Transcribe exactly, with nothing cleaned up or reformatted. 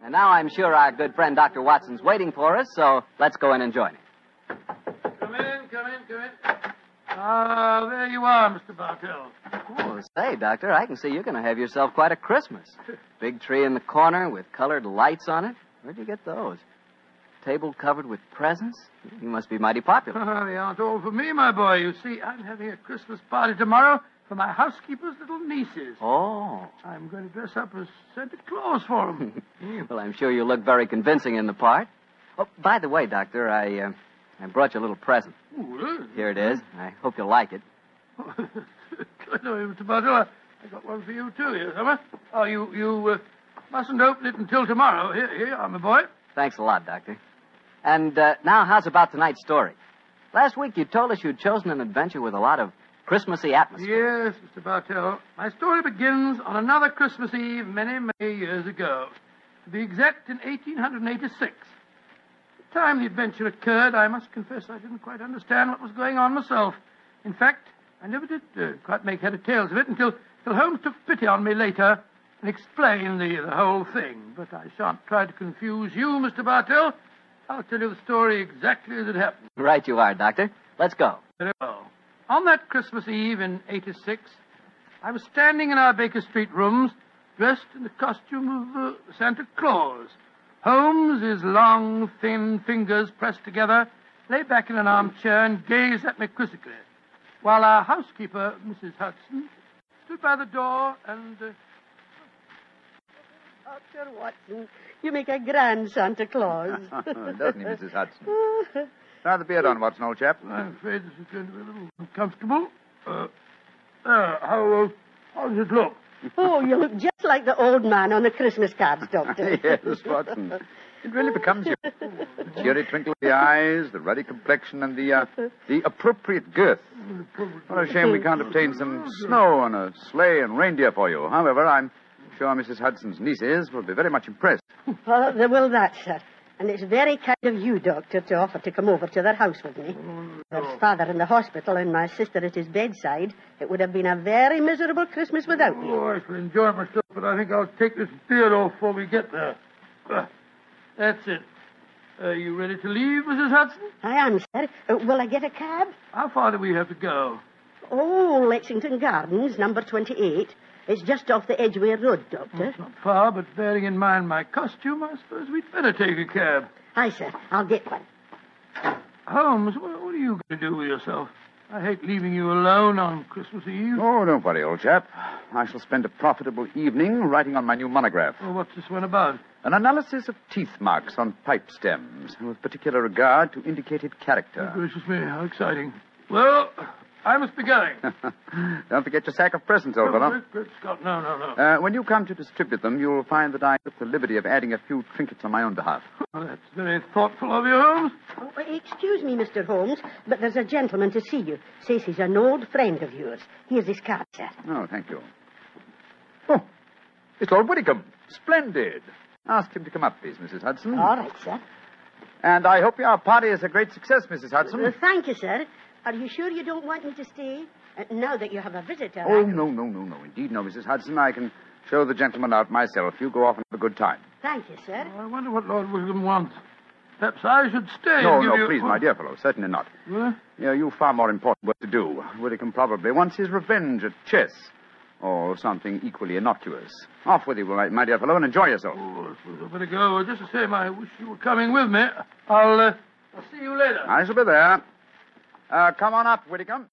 And now I'm sure our good friend Doctor Watson's waiting for us, so let's go in and join him. Come in, come in, come in. Ah, there you are, Mister Bartell. Oh, say, Doctor, I can see you're going to have yourself quite a Christmas. Big tree in the corner with colored lights on it. Where'd you get those? Table covered with presents? You must be mighty popular. Oh, they aren't all for me, my boy. You see, I'm having a Christmas party tomorrow for my housekeeper's little nieces. Oh. I'm going to dress up as Santa Claus for them. Well, I'm sure you look very convincing in the part. Oh, by the way, Doctor, I, uh, I brought you a little present. Oh, really? Here it is. I hope you'll like it. No, Mister Bartell, I I got one for you, too, here, Summer. Oh, you, you uh, mustn't open it until tomorrow. Here, here you are, my boy. Thanks a lot, Doctor. And uh, now, how's about tonight's story? Last week you told us you'd chosen an adventure with a lot of Christmassy atmosphere. Yes, Mister Bartell. My story begins on another Christmas Eve many, many years ago. To be exact, in eighteen eighty-six. The time the adventure occurred, I must confess I didn't quite understand what was going on myself. In fact, I never did uh, quite make head or tails of it until, until Holmes took pity on me later and explained the, the whole thing. But I shan't try to confuse you, Mister Bartell. I'll tell you the story exactly as it happened. Right you are, Doctor. Let's go. Very well. On that Christmas Eve in eighty-six, I was standing in our Baker Street rooms, dressed in the costume of uh, Santa Claus. Holmes, his long, thin fingers pressed together, lay back in an armchair and gazed at me quizzically, while our housekeeper, Missus Hudson, stood by the door and... Uh... Doctor Watson, you make a grand Santa Claus. Doesn't he, Missus Hudson? Try the beard on, Watson, old chap. I'm afraid this is going to be a little uncomfortable. Uh, uh, how, uh, how does it look? Oh, you look just like the old man on the Christmas cards, Doctor. Yes, Watson. It really becomes you. The cheery twinkle of the eyes, the ruddy complexion, and the, uh, the appropriate girth. What a shame we can't obtain some snow and a sleigh and reindeer for you. However, I'm sure Missus Hudson's nieces will be very much impressed. Oh, they will that, sir. And it's very kind of you, Doctor, to offer to come over to their house with me. There's father in the hospital and my sister at his bedside. It would have been a very miserable Christmas without me. Oh, I shall enjoy myself, but I think I'll take this beard off before we get there. Uh, that's it. Are you ready to leave, Missus Hudson? I am, sir. Uh, will I get a cab? How far do we have to go? Oh, Lexington Gardens, number twenty-eight. It's just off the Edgware Road, Doctor. It's not far, but bearing in mind my costume, I suppose we'd better take a cab. Aye, sir. I'll get one. Holmes, what, what are you going to do with yourself? I hate leaving you alone on Christmas Eve. Oh, don't worry, old chap. I shall spend a profitable evening writing on my new monograph. Oh, what's this one about? An analysis of teeth marks on pipe stems, with particular regard to indicated character. Oh, gracious me, how exciting. Well, I must be going. Don't forget your sack of presents, old Oh, fellow. great, great Scott. No, no, no. Uh, when you come to distribute them, you'll find that I took the liberty of adding a few trinkets on my own behalf. Oh, that's very thoughtful of you, Holmes. Oh, excuse me, Mister Holmes, but there's a gentleman to see you. Says he's an old friend of yours. Here's his card, sir. Oh, thank you. Oh, it's Lord Whitcomb. Splendid. Ask him to come up, please, Missus Hudson. All right, sir. And I hope your party is a great success, Missus Hudson. Uh, thank you, sir. Are you sure you don't want me to stay? Uh, now that you have a visitor. Oh, I... no, no, no, no. Indeed, no, Missus Hudson. I can show the gentleman out myself. You go off and have a good time. Thank you, sir. Oh, I wonder what Lord William wants. Perhaps I should stay No, and give no, you... please, my dear fellow. Certainly not. Well? Yeah, you've far more important work to do. Whitcomb probably wants his revenge at chess. Or something equally innocuous. Off with you, my, my dear fellow, and enjoy yourself. Oh, I suppose I'd better go. Just the same, I wish you were coming with me. I'll, uh, I'll see you later. I shall be there. Uh, come on up, Whitcomb.